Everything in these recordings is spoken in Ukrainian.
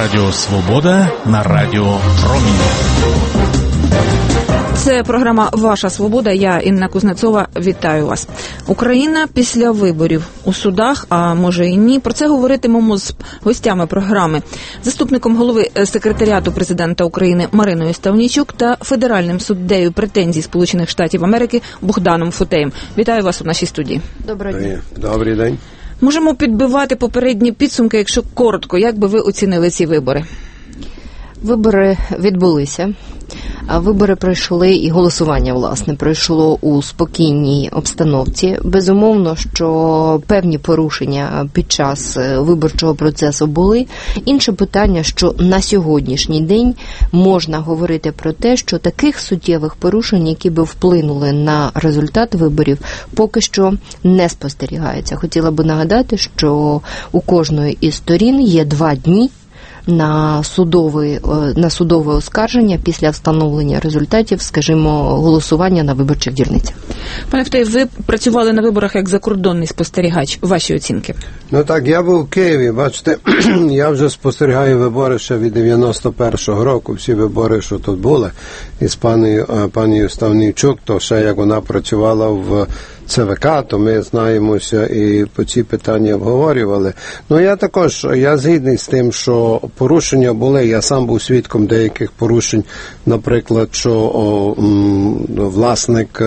Радіо Свобода на Радіо Промінь. Це програма «Ваша свобода». Я, Інна Кузнецова, вітаю вас. Україна після виборів у судах, а може і ні. Про це говоритимемо з гостями програми. Заступником голови секретаріату президента України Мариною Ставнійчук та федеральним суддею претензій Сполучених Штатів Америки Богданом Футеєм. Вітаю вас у нашій студії. Доброго дня. Добрий день. Можемо підбивати попередні підсумки, якщо коротко. Як би ви оцінили ці вибори? Вибори відбулися. Вибори пройшли, і голосування, власне, пройшло у спокійній обстановці. Безумовно, що певні порушення під час виборчого процесу були. Інше питання, що на сьогоднішній день можна говорити про те, що таких суттєвих порушень, які би вплинули на результат виборів, поки що не спостерігається. Хотіла би нагадати, що у кожної із сторін є 2 дні на судове оскарження після встановлення результатів, скажімо, голосування на виборчих дільницях. Пане Футеєв, ви працювали на виборах як закордонний спостерігач. Ваші оцінки? Ну так, я був у Києві, бачите, я вже спостерігаю вибори ще від 91-го року, всі вибори, що тут були, із пані Ставнійчук, то ще як вона працювала в ЦВК, то ми знаємося і по ці питання обговорювали. Ну, я згідний з тим, що порушення були. Я сам був свідком деяких порушень, наприклад, що власник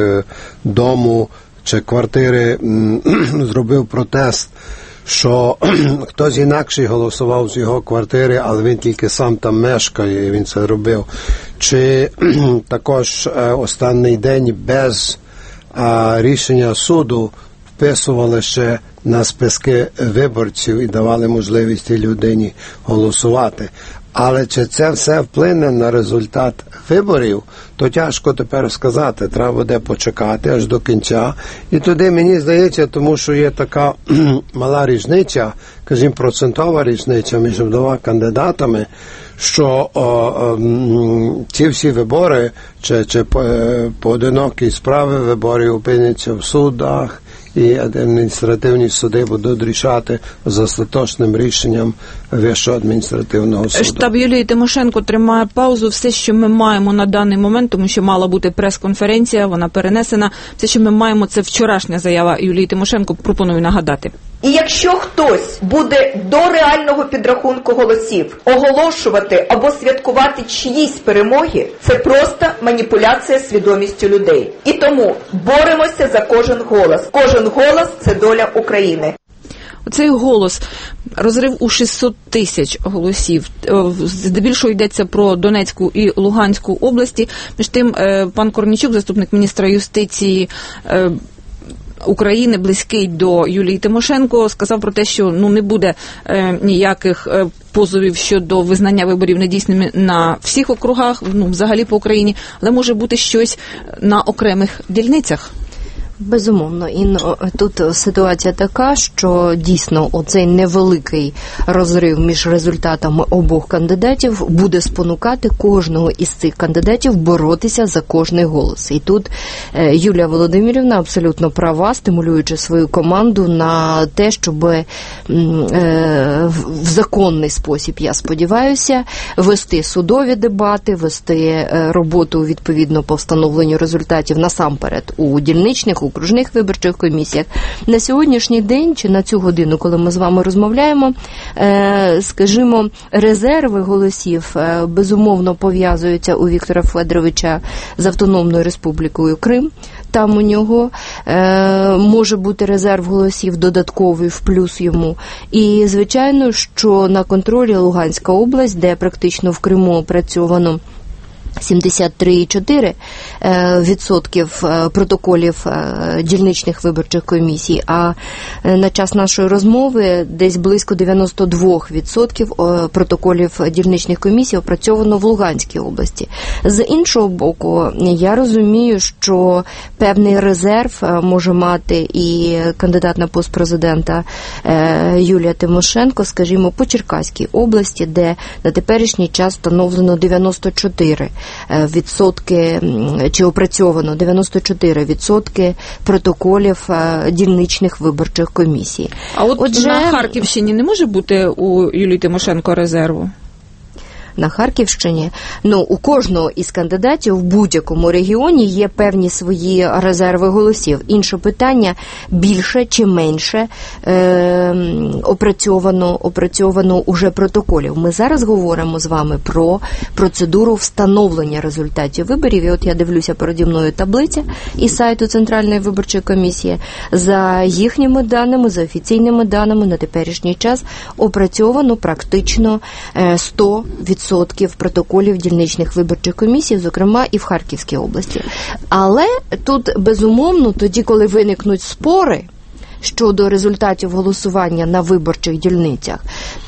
дому чи квартири зробив протест, що хтось інакший голосував з його квартири, але він тільки сам там мешкає, і він це робив. Чи також останній день без рішення суду вписували ще на списки виборців і давали можливість тій людині голосувати. Але чи це все вплине на результат виборів, то тяжко тепер сказати. Треба буде почекати аж до кінця. І туди, мені здається, тому що є така мала різниця, скажімо, процентова різниця між 2 кандидатами, що ці всі вибори, чи поодинокі справи виборів опиняться в судах, і адміністративні суди будуть рішати з остаточним рішенням Вищого адміністративного суду. Штаб Юлії Тимошенко тримає паузу. Все, що ми маємо на даний момент, тому що мала бути прес-конференція, вона перенесена. Все, що ми маємо, це вчорашня заява Юлії Тимошенко. Пропоную нагадати. І якщо хтось буде до реального підрахунку голосів оголошувати або святкувати чиїсь перемоги, це просто маніпуляція свідомістю людей. І тому боремося за кожен голос. Кожен голос – це доля України. Оцей голос, розрив у 600 тисяч голосів, здебільшого йдеться про Донецьку і Луганську області. Між тим, пан Корнійчук, заступник міністра юстиції України, близький до Юлії Тимошенко, сказав про те, що не буде ніяких позовів щодо визнання виборів недійсними на всіх округах, взагалі по Україні, але може бути щось на окремих дільницях. Безумовно. І тут ситуація така, що дійсно оцей невеликий розрив між результатами обох кандидатів буде спонукати кожного із цих кандидатів боротися за кожний голос. І тут Юлія Володимирівна абсолютно права, стимулюючи свою команду на те, щоб в законний спосіб, я сподіваюся, вести судові дебати, вести роботу відповідно по встановленню результатів насамперед у дільничних, окружних виборчих комісіях. На сьогоднішній день, чи на цю годину, коли ми з вами розмовляємо, скажімо, резерви голосів безумовно пов'язуються у Віктора Федоровича з Автономною Республікою Крим. Там у нього може бути резерв голосів додатковий в плюс йому. І, звичайно, що на контролі Луганська область, де практично в Криму опрацьовано 73% протоколів дільничних виборчих комісій, а на час нашої розмови десь близько 92% протоколів дільничних комісій опрацьовано в Луганській області. З іншого боку, я розумію, що певний резерв може мати і кандидат на пост президента Юлія Тимошенко, скажімо, по Черкаській області, де на теперішній час встановлено 94 відсотки, чи опрацьовано 94% протоколів дільничних виборчих комісій. А отже, на Харківщині не може бути у Юлії Тимошенко резерву? На Харківщині, у кожного із кандидатів в будь-якому регіоні є певні свої резерви голосів. Інше питання, більше чи менше опрацьовано уже протоколів. Ми зараз говоримо з вами про процедуру встановлення результатів виборів. І от я дивлюся переді мною таблиця із сайту Центральної виборчої комісії. За їхніми даними, за офіційними даними, на теперішній час опрацьовано практично 100% протоколів дільничних виборчих комісій, зокрема і в Харківській області. Але тут, безумовно, тоді, коли виникнуть спори щодо результатів голосування на виборчих дільницях,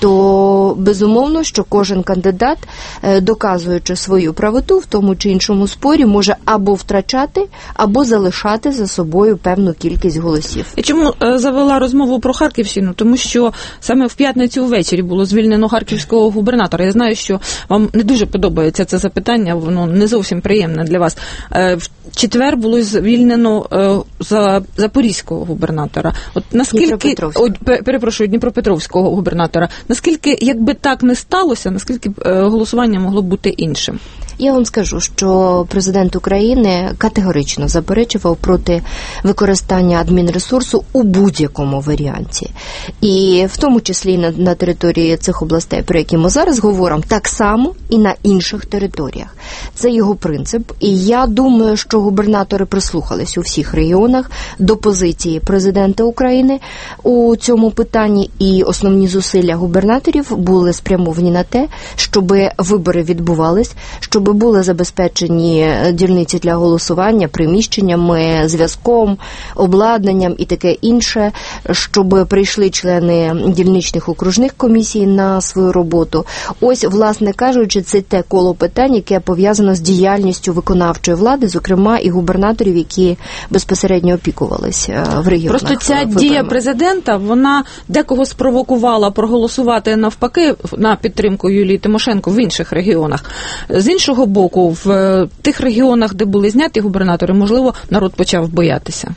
то безумовно, що кожен кандидат, доказуючи свою правоту в тому чи іншому спорі, може або втрачати, або залишати за собою певну кількість голосів. І чому завела розмову про Харківщину? Тому що саме в п'ятницю ввечері було звільнено харківського губернатора. Я знаю, що вам не дуже подобається це запитання, воно не зовсім приємне для вас. В четвер було звільнено запорізького губернатора. От наскільки, Дніпропетровського губернатора. Наскільки, якби так не сталося, наскільки голосування могло бути іншим? Я вам скажу, що президент України категорично заперечував проти використання адмінресурсу у будь-якому варіанті. І в тому числі на території цих областей, про які ми зараз говоримо, так само і на інших територіях. Це його принцип. І я думаю, що губернатори прислухались у всіх регіонах до позиції президента України у цьому питанні, і основні зусилля губернаторів були спрямовані на те, щоб вибори відбувались, щоб були забезпечені дільниці для голосування приміщеннями, зв'язком, обладнанням і таке інше, щоб прийшли члени дільничних окружних комісій на свою роботу. Ось, власне кажучи, це те коло питань, яке пов'язано з діяльністю виконавчої влади, зокрема і губернаторів, які безпосередньо опікувалися в регіонах. Просто ця дія президента, вона декого спровокувала проголосувати навпаки на підтримку Юлії Тимошенко в інших регіонах. З іншого боку, в тих регіонах, де були зняті губернатори, можливо, народ почав боятися.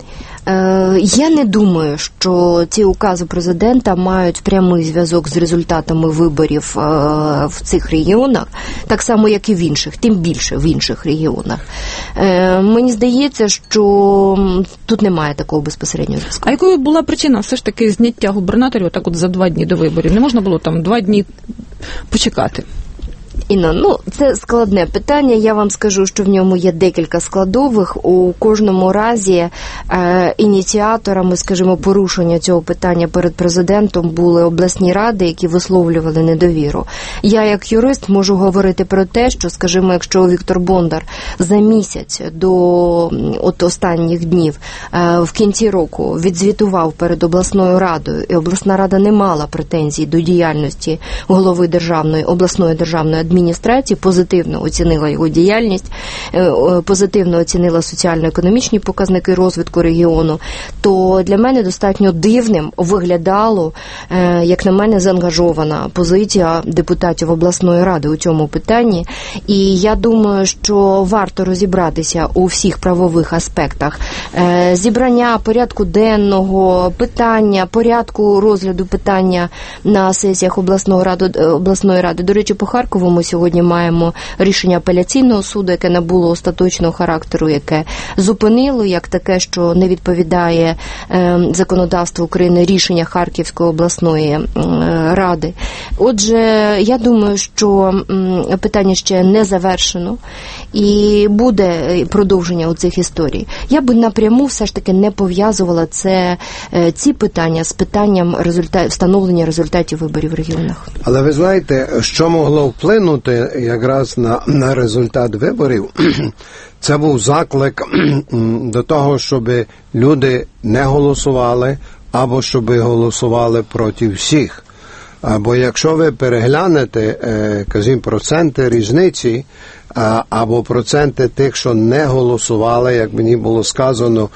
Я не думаю, що ці укази президента мають прямий зв'язок з результатами виборів в цих регіонах, так само, як і в інших, тим більше в інших регіонах. Мені здається, що тут немає такого безпосереднього зв'язку. А якою була причина все ж таки зняття губернаторів так от за 2 дні до виборів? Не можна було там 2 дні почекати? Інна, це складне питання. Я вам скажу, що в ньому є декілька складових. У кожному разі ініціаторами, скажімо, порушення цього питання перед президентом були обласні ради, які висловлювали недовіру. Я, як юрист, можу говорити про те, що, скажімо, якщо Віктор Бондар за місяць до останніх днів в кінці року відзвітував перед обласною радою, і обласна рада не мала претензій до діяльності голови обласної державної адміністрації, позитивно оцінила його діяльність, позитивно оцінила соціально-економічні показники розвитку регіону, то для мене достатньо дивним виглядало, як на мене, заангажована позиція депутатів обласної ради у цьому питанні. І я думаю, що варто розібратися у всіх правових аспектах зібрання порядку денного, питання, порядку розгляду питання на сесіях обласної ради. До речі, по Харкову ми сьогодні маємо рішення апеляційного суду, яке набуло остаточного характеру, яке зупинило як таке, що не відповідає законодавству України рішення Харківської обласної ради. Отже, я думаю, що питання ще не завершено і буде продовження цих історій. Я би напряму все ж таки не пов'язувала ці питання з питанням встановлення результатів виборів в регіонах. Але ви знаєте, що могло вплинути якраз на результат виборів? Це був заклик до того, щоб люди не голосували або щоб голосували проти всіх. Бо якщо ви переглянете, кажімо, проценти різниці або проценти тих, що не голосували, як мені було сказано,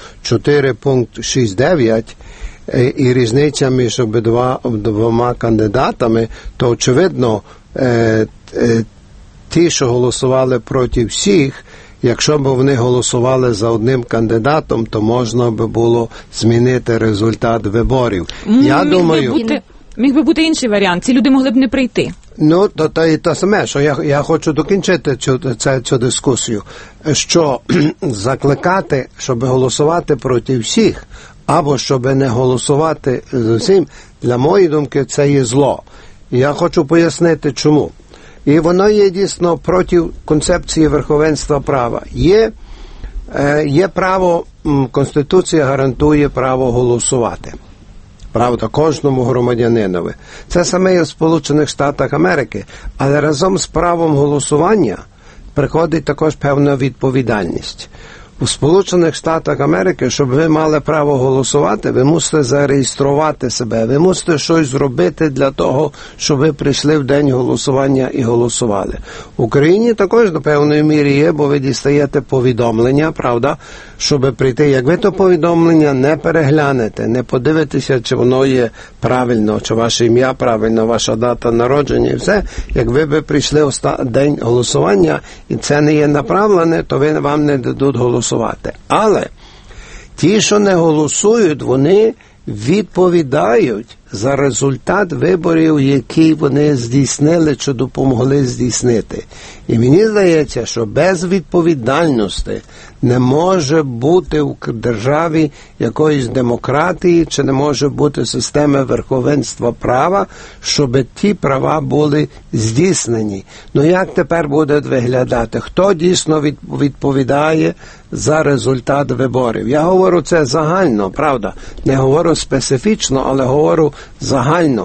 4,69, і різниця між двома кандидатами, то очевидно ті, що голосували проти всіх, якщо б вони голосували за одним кандидатом, то можна би було змінити результат виборів. Я думаю... Міг би бути інший варіант. Ці люди могли б не прийти. Ну, то і те саме, що я хочу докінчити цю дискусію, що закликати, щоб голосувати проти всіх, або щоб не голосувати зовсім, для моєї думки, це є зло. Я хочу пояснити, чому. І воно є дійсно проти концепції верховенства права. Є право, Конституція гарантує право голосувати. Правда, кожному громадянинові. Це саме є в Сполучених Штатах Америки. Але разом з правом голосування приходить також певна відповідальність. У Сполучених Штатах Америки, щоб ви мали право голосувати, ви мусите зареєструвати себе, ви мусите щось зробити для того, щоб ви прийшли в день голосування і голосували. В Україні також до певної міри є, бо ви дістаєте повідомлення, правда, щоб прийти. Як ви то повідомлення не переглянете, не подивитеся, чи воно є правильно, чи ваше ім'я правильно, ваша дата народження і все, як ви би прийшли в день голосування і це не є направлене, то вам не дадуть голосувати. Але ті, що не голосують, вони відповідають за результат виборів, які вони здійснили чи допомогли здійснити. І мені здається, що без відповідальності не може бути в державі якоїсь демократії, чи не може бути системи верховенства права, щоб ті права були здійснені. Ну як тепер буде виглядати? Хто дійсно відповідає за результат виборів? Я говорю це загально, правда? Не говорю специфічно, але говорю загально.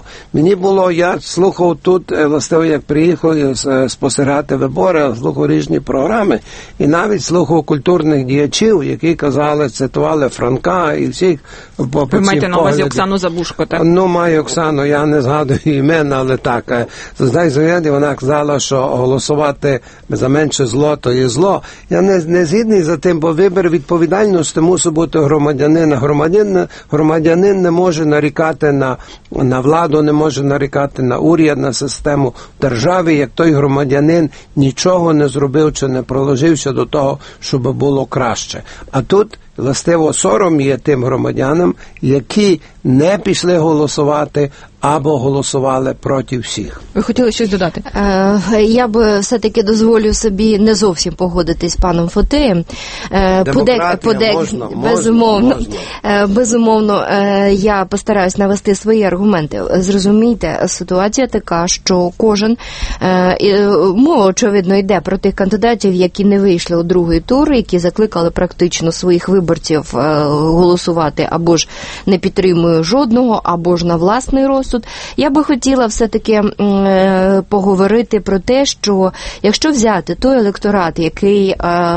Я слухав тут, власне, як приїхав спостерігати вибори, слухав різні програми, і навіть слухав культурних діячів, які цитували Франка і всіх. Ви маєте на увазі Оксану Забушко, так? Ну, маю Оксану, я не згадую імен, але так. Вона казала, що голосувати за менше зло, то є зло. Я не згідний за тим, бо вибір відповідальності мусить бути громадянина. Громадянин не може нарікати на владу, не може нарікати на уряд, на систему держави, як той громадянин нічого не зробив чи не приложився до того, щоб було краще. А тут, властиво, сором є тим громадянам, які не пішли голосувати або голосували проти всіх. Ви хотіли щось додати? Я б все-таки дозволю собі не зовсім погодитись з паном Фотеєм. Безумовно, я постараюсь навести свої аргументи. Зрозумійте, ситуація така, що кожен, мова, очевидно, йде про тих кандидатів, які не вийшли у другий тур, які закликали практично своїх виборців голосувати або ж не підтримую жодного, або ж на власний розсуд. Я би хотіла все-таки поговорити про те, що якщо взяти той електорат, який,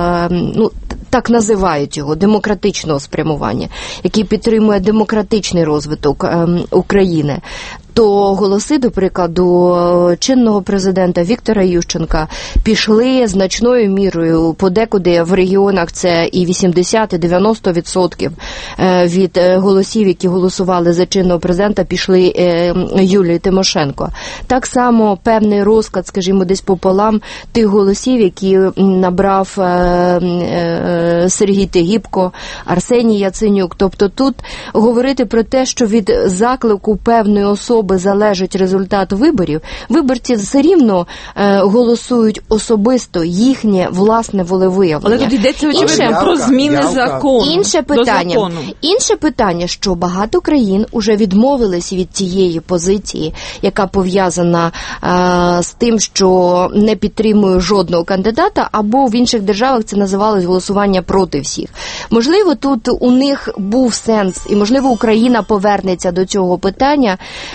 так називають його, демократичного спрямування, який підтримує демократичний розвиток України, то голоси, до прикладу, чинного президента Віктора Ющенка пішли значною мірою, подекуди в регіонах це і 80, і 90% від голосів, які голосували за чинного президента, пішли Юлії Тимошенко. Так само певний розклад, скажімо, десь пополам тих голосів, які набрав Сергій Тигіпко, Арсеній Яценюк. Тобто тут говорити про те, що від заклику певної особи залежить результат виборів, виборці все рівно голосують особисто їхнє власне волевиявлення. Але тут йдеться, очевидно, про зміни закону. Інше питання, що багато країн уже відмовились від тієї позиції, яка пов'язана з тим, що не підтримує жодного кандидата, або в інших державах це називалось голосування проти всіх. Можливо, тут у них був сенс, і, можливо, Україна повернеться до цього питання.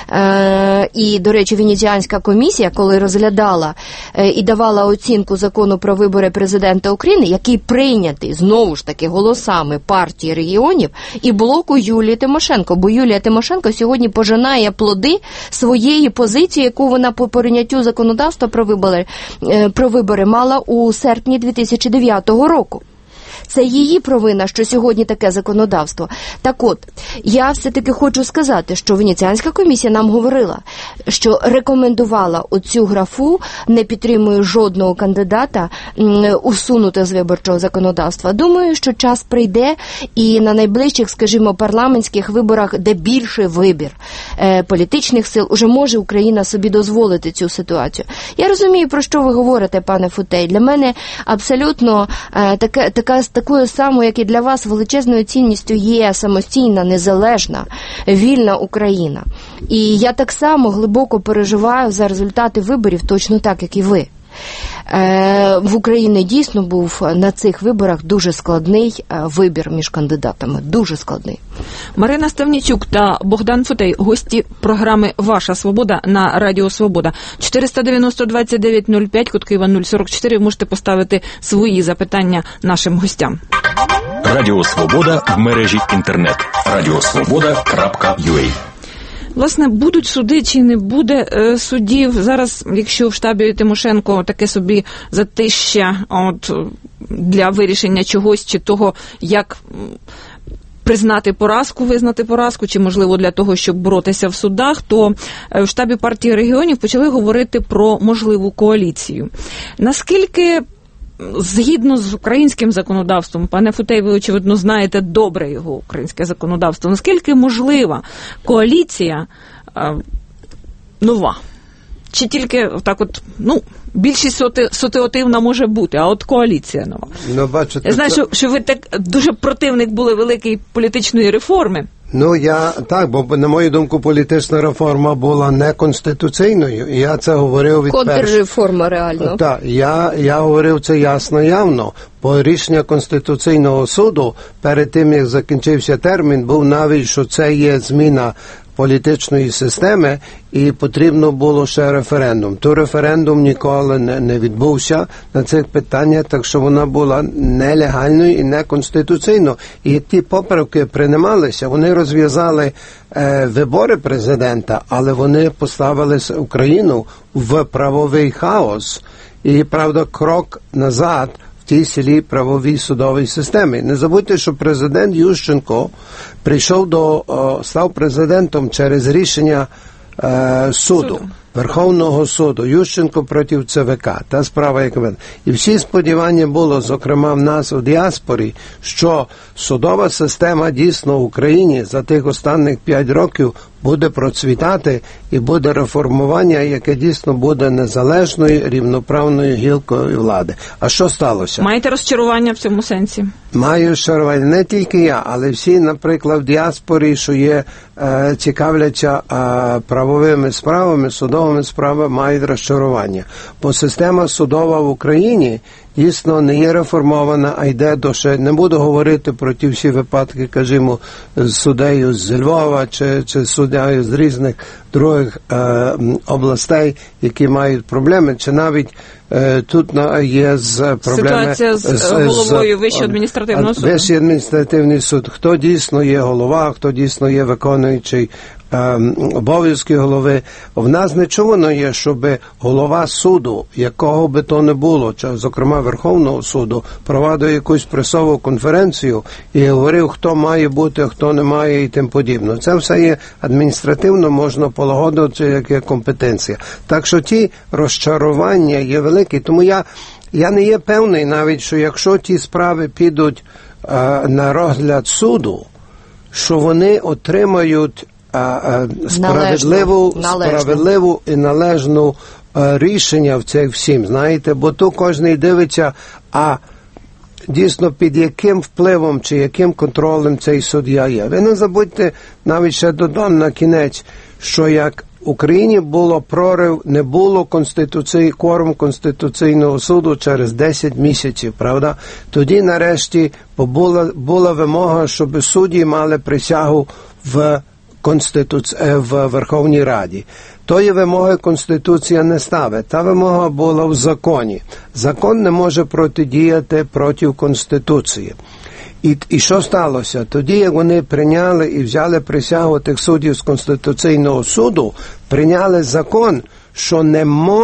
І, до речі, Венеціанська комісія, коли розглядала і давала оцінку закону про вибори президента України, який прийнятий, знову ж таки, голосами партії регіонів і блоку Юлії Тимошенко. Бо Юлія Тимошенко сьогодні пожинає плоди своєї позиції, яку вона по прийняттю законодавства про вибори мала у серпні 2009 року. Це її провина, що сьогодні таке законодавство. Так от, я все-таки хочу сказати, що Венеціанська комісія нам говорила, що рекомендувала оцю графу «не підтримую жодного кандидата» усунути з виборчого законодавства. Думаю, що час прийде і на найближчих, скажімо, парламентських виборах, де більший вибір політичних сил, уже може Україна собі дозволити цю ситуацію. Я розумію, про що ви говорите, пане Футей. Для мене абсолютно такою самою, як і для вас, величезною цінністю є самостійна, незалежна, вільна Україна. І я так само глибоко переживаю за результати виборів, точно так, як і ви. В Україні дійсно був на цих виборах дуже складний вибір між кандидатами. Дуже складний. Марина Ставнічук та Богдан Футей, гості програми «Ваша свобода» на Радіо Свобода. 490-2905, код Києва 044. Ви можете поставити свої запитання нашим гостям. Радіо Свобода в мережі інтернет. radiosvoboda.ua. Власне, будуть суди чи не буде судів? Зараз, якщо в штабі Тимошенко таке собі затища для вирішення чогось, чи того, як визнати поразку, чи, можливо, для того, щоб боротися в судах, то в штабі партії регіонів почали говорити про можливу коаліцію. Наскільки, згідно з українським законодавством, пане Футей, ви, очевидно, знаєте добре його українське законодавство, наскільки можлива коаліція нова? Чи тільки так більшість ситуативна може бути, а от коаліція нова? Бачите, я знаю, що ви так дуже противник були великої політичної реформи. Бо, на мою думку, політична реформа була неконституційною, і я це говорив від контрреформа, реально. Так, я говорив це ясно, явно. Бо рішення Конституційного суду перед тим, як закінчився термін, був навіть, що це є зміна політичної системи, і потрібно було ще референдум. То референдум ніколи не відбувся на цих питаннях, так що вона була нелегальною і неконституційною. І ті поправки приймалися, вони розв'язали вибори президента, але вони поставили Україну в правовий хаос. І, правда, крок назад в тій селі правовій судовій системі. Не забудьте, що президент Ющенко став президентом через рішення суду. Верховного суду, Ющенко проти ЦВК, та справа, як видно. І всі сподівання було, зокрема в нас у діаспорі, що судова система дійсно в Україні за тих останніх 5 років буде процвітати і буде реформування, яке дійсно буде незалежною, рівноправною гілкою влади. А що сталося? Маєте розчарування в цьому сенсі? Маю розчарування. Не тільки я, але всі, наприклад, в діаспорі, що є цікавляться правовими справами, судовими справами, мають розчарування. Бо система судова в Україні дійсно не є реформована, а йде до ще, не буду говорити про ті всі випадки, кажімо, з суддею з Львова чи суддею з різних других областей, які мають проблеми, чи навіть тут є проблеми ситуація з головою Вищого адміністративного суду. Вищий адміністративний суд. Хто дійсно є голова, хто дійсно є виконуючий обов'язки голови. В нас не чувано є, щоб голова суду, якого би то не було, чи, зокрема Верховного суду, провадив якусь пресову конференцію і говорив, хто має бути, а хто не має і тим подібне. Це все є адміністративно, можна полагодити, як є компетенція. Так що ті розчарування є великі. Тому я не є певний навіть, що якщо ті справи підуть на розгляд суду, що вони отримають справедливу і належну рішення в цих всім. Знаєте, бо тут кожен дивиться, а дійсно під яким впливом чи яким контролем цей суддя є. Ви не забудьте, навіть ще додам на кінець, що як в Україні було прорив, не було кворум Конституційного суду через 10 місяців, правда? Тоді нарешті була вимога, щоб судді мали присягу в Верховній Раді. Тої вимоги Конституція не ставить. Та вимога була в законі. Закон не може протидіяти проти Конституції. І що сталося? Тоді, як вони прийняли і взяли присягу тих суддів з Конституційного суду, прийняли закон, що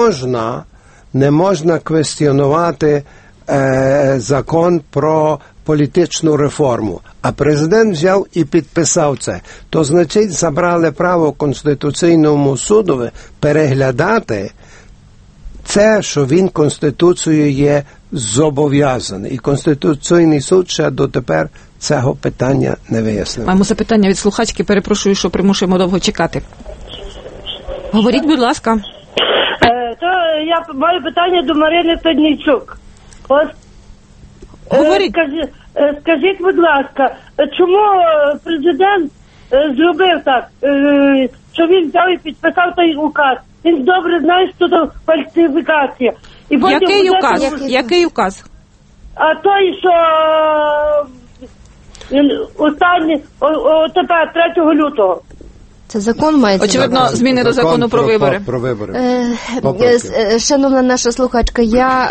не можна квестіонувати закон про політичну реформу, а президент взяв і підписав це, то, значить, забрали право Конституційному судові переглядати це, що він Конституцією є зобов'язаний. І Конституційний суд ще дотепер цього питання не вияснив. Маємо запитання від слухачки, перепрошую, що примушуємо довго чекати. Говоріть, будь ласка. То я маю питання до Марини Таднійчук. Говоріть. Скажіть, будь ласка, чому президент зробив так, що він взяв і підписав той указ? Він добре знає, що це фальсифікація. І Який указ? Який указ? А той, що останній, тепер, 3 лютого. Це закон мається? Очевидно, зміни до закону про вибори. Про вибори. Шановна наша слухачка,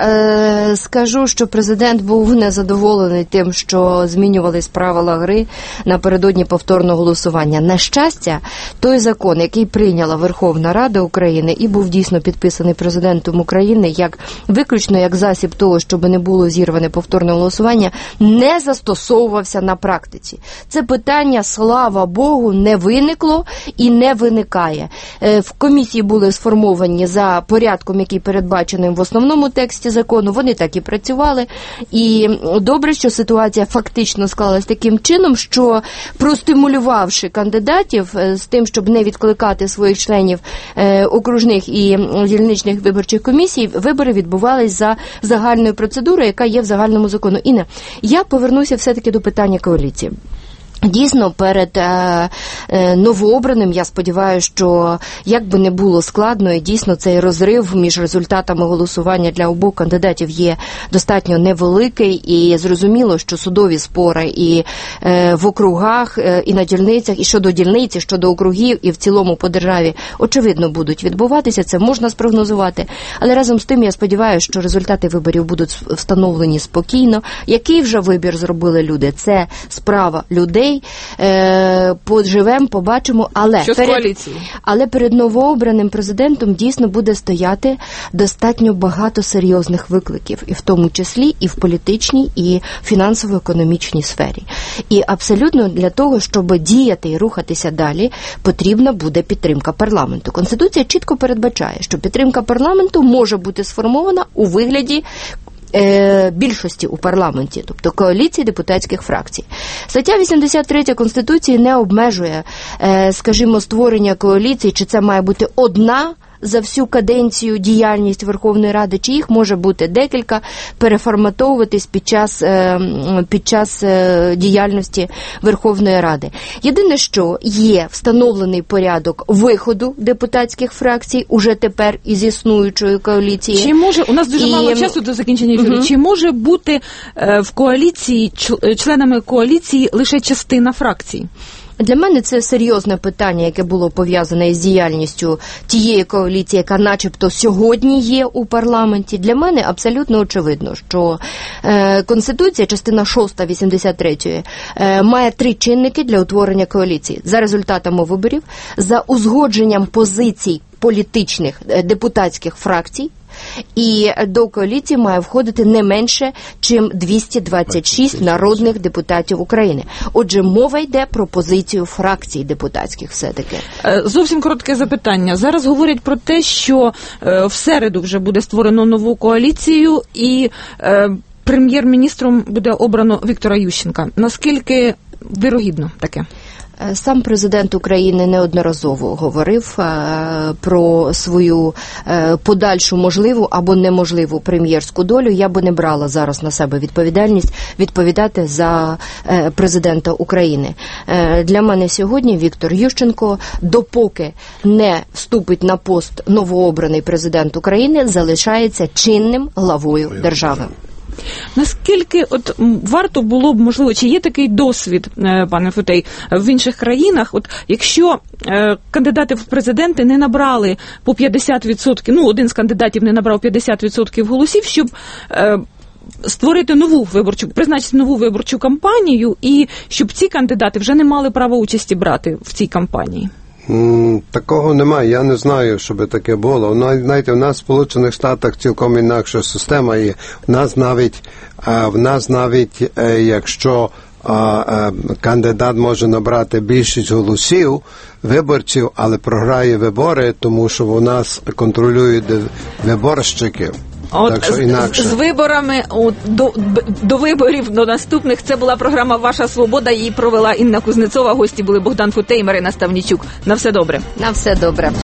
я скажу, що президент був незадоволений тим, що змінювались правила гри напередодні повторного голосування. На щастя, той закон, який прийняла Верховна Рада України і був дійсно підписаний президентом України, як виключно як засіб того, щоб не було зірване повторне голосування, не застосовувався на практиці. Це питання, слава Богу, не виникло і не виникає. В комісії були сформовані за порядком, який передбачений в основному тексті закону. Вони так і працювали. І добре, що ситуація фактично склалась таким чином, що простимулювавши кандидатів з тим, щоб не відкликати своїх членів окружних і дільничних виборчих комісій, вибори відбувались за загальною процедурою, яка є в загальному закону. Інна, я повернуся все-таки до питання коаліції. Дійсно, перед новообраним, я сподіваюся, що як би не було складно, і дійсно цей розрив між результатами голосування для обох кандидатів є достатньо невеликий, і зрозуміло, що судові спори і в округах, і на дільницях, і щодо дільниці, щодо округів, і в цілому по державі, очевидно, будуть відбуватися, це можна спрогнозувати, але разом з тим я сподіваюся, що результати виборів будуть встановлені спокійно. Який вже вибір зробили люди? Це справа людей. Поживемо, побачимо, але перед новообраним президентом дійсно буде стояти достатньо багато серйозних викликів, і в тому числі і в політичній, і фінансово-економічній сфері. І абсолютно для того, щоб діяти і рухатися далі, потрібна буде підтримка парламенту. Конституція чітко передбачає, що підтримка парламенту може бути сформована у вигляді більшості у парламенті, тобто коаліції депутатських фракцій. Стаття 83 Конституції не обмежує, скажімо, створення коаліції, чи це має бути одна за всю каденцію діяльність Верховної Ради, чи їх може бути декілька, переформатовуватись під час діяльності Верховної Ради. Єдине, що є встановлений порядок виходу депутатських фракцій уже тепер із існуючої коаліції. Чи може, у нас дуже мало часу до закінчення ефіру, чи може бути в коаліції, членами коаліції лише частина фракцій? Для мене це серйозне питання, яке було пов'язане із діяльністю тієї коаліції, яка начебто сьогодні є у парламенті. Для мене абсолютно очевидно, що Конституція, частина 6 83-ї, має 3 чинники для утворення коаліції. За результатами виборів, за узгодженням позицій політичних депутатських фракцій, і до коаліції має входити не менше, чим 226 народних депутатів України. Отже, мова йде про позицію фракцій депутатських все-таки. Зовсім коротке запитання. Зараз говорять про те, що в середу вже буде створено нову коаліцію і прем'єр-міністром буде обрано Віктора Ющенка. Наскільки вірогідно таке? Сам президент України неодноразово говорив про свою подальшу можливу або неможливу прем'єрську долю. Я би не брала зараз на себе відповідальність відповідати за президента України. Для мене сьогодні Віктор Ющенко, допоки не вступить на пост новообраний президент України, залишається чинним главою держави. Наскільки варто було б, можливо, чи є такий досвід, пане Футей, в інших країнах, якщо кандидати в президенти не набрали по 50%, один з кандидатів не набрав 50% голосів, щоб створити призначити нову виборчу кампанію, і щоб ці кандидати вже не мали права участі брати в цій кампанії? Такого немає, я не знаю, щоб таке було. Знаєте, в нас в Сполучених Штатах цілком інакша система є. В нас навіть якщо кандидат може набрати більшість голосів виборців, але програє вибори, тому що у нас контролюють виборщиків. Так що інакше. З виборами до виборів, до наступних, це була програма «Ваша свобода», її провела Інна Кузнецова, гості були Богдан Футей і Марина Ставнічук. На все добре. На все добре.